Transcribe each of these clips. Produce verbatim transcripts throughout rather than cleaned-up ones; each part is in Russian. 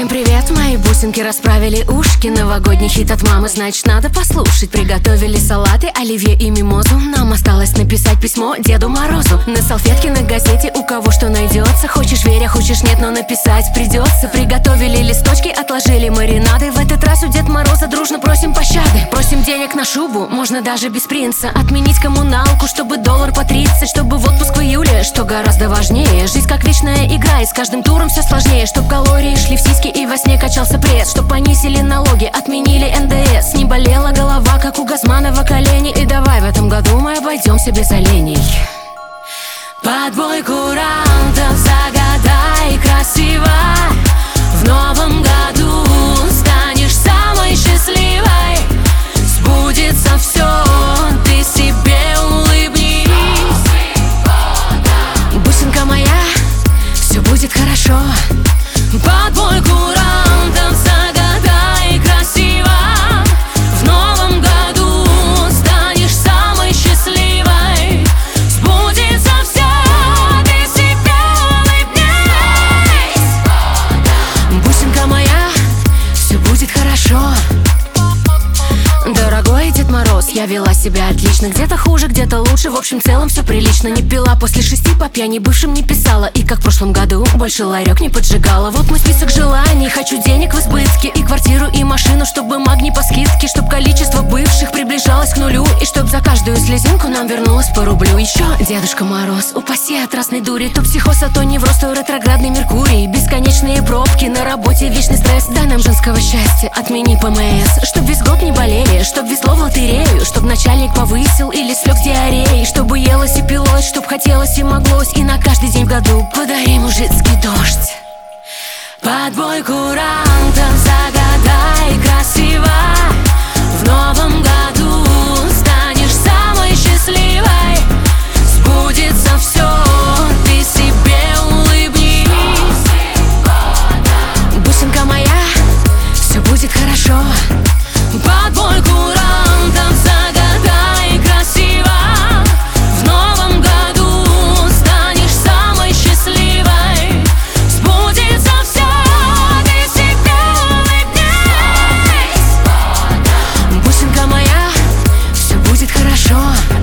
Всем привет, мои бусинки расправили ушки. Новогодний хит от мамы, значит надо послушать. Приготовили салаты, оливье и мимозу. Нам осталось написать письмо Деду Морозу. На салфетке, на газете, у кого что найдется. Хочешь верь, а хочешь нет, но написать придется. Приготовили листочки, отложили маринады. В этот раз у Деда Мороза дружно просим пощады. Просим денег на шубу, можно даже без принца. Отменить коммуналку, чтобы доллар по тридцать. Чтобы в отпуск в июле, что гораздо важнее. Жизнь как вечная игра, и с каждым туром все сложнее. Чтоб калории шли в сиськи и во сне качался пресс. Чтоб понизили налоги, отменили эн дэ эс. Не болела голова, как у Газманова колени. И давай в этом году мы обойдемся без оленей. Под бой курантов загадай красиво. В новом году станешь самой счастливой. Сбудется все, ты себе улыбнись. Бусинка моя, все будет хорошо. Под бой курантов загадай красиво. В новом году станешь самой счастливой. Сбудется все, ты себе улыбнись. Бусинка моя, все будет хорошо. Дорогой Дед Мороз, я вела себя отлично. Где-то хуже, где-то лучше, в общем целом все прилично. Не пила после шести, по пьяни бывшим не писала. И как в прошлом году, больше ларек не поджигала. Вот мой список желаний, хочу денег в избытке. И квартиру, и машину, чтобы магний по скидке. Чтоб количество бывших приближалось к нулю. И чтоб за каждую слезинку нам вернулось по рублю. Еще Дедушка Мороз, упаси от разной дури. То психоз, а то невроз, то ретроградный Меркурий. Бесконечные пробки, на работе вечный стресс. Дай нам женского счастья, отмени пэ эм эс. Чтоб весь год не болели, чтоб везло в лотерею. Чтоб начальник повысил или слег диареей. Чтобы елось и пилось, чтоб хотелось и моглось. И на каждый день в году подари мужицкий дождь. Под бой курантов загадай красиво. В новом году станешь самой счастливой. Сбудется все, ты себе улыбнись. Бусинка моя, все будет хорошо. Под бой курантов загадай красиво. В новом году станешь самой счастливой. Сбудется все, ты себе улыбнись. Бусинка моя, все будет хорошо.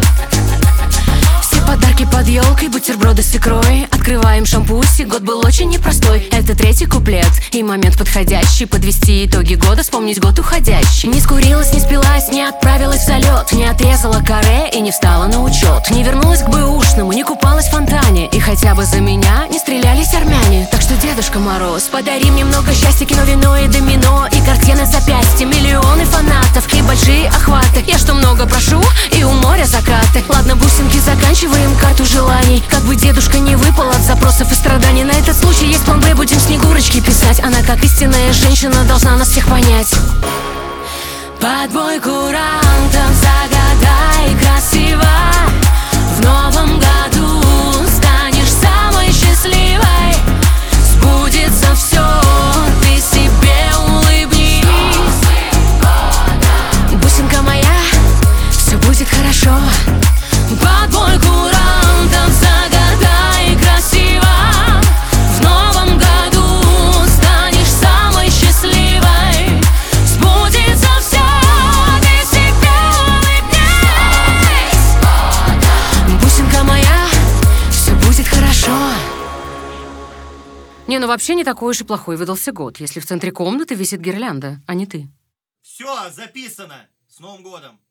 Все подарки под елкой, бутерброды с икрой. Открываем шампуси, год был очень непростой. Это третий куплет и момент подходящий. Подвести итоги года, вспомнить год уходящий. Не скурилась, не спилась, не отправилась в залет. Не отрезала каре и не встала на учет. Не вернулась к бэушному, не купалась в фонтане. И хотя бы за меня не стрелялись армяне. Так что, Дедушка Мороз, подари мне много счастья, кино, вино и домино. И картины запястья, миллионы фанатов и большие охваты. Я что много прошу, и у моря закаты. Ладно, бусинки, заканчиваем карту желаний. Как бы дедушка не выпал от запросов и страданий. На этот случай есть план Б, будем Снегурочки писать. Она, как истинная женщина, должна нас всех понять. Под бой курантов загадай красиво. В новом году станешь самой счастливой. Сбудется все, ты себе улыбнись. Бусинка моя, все будет хорошо. Под бой курантов загадай красиво. В новом году станешь самой счастливой. Сбудется все, ты себе улыбнись. Бусинка моя, все будет хорошо. Не, ну вообще не такой уж и плохой выдался год, если в центре комнаты висит гирлянда, а не ты. Все, записано. С Новым годом!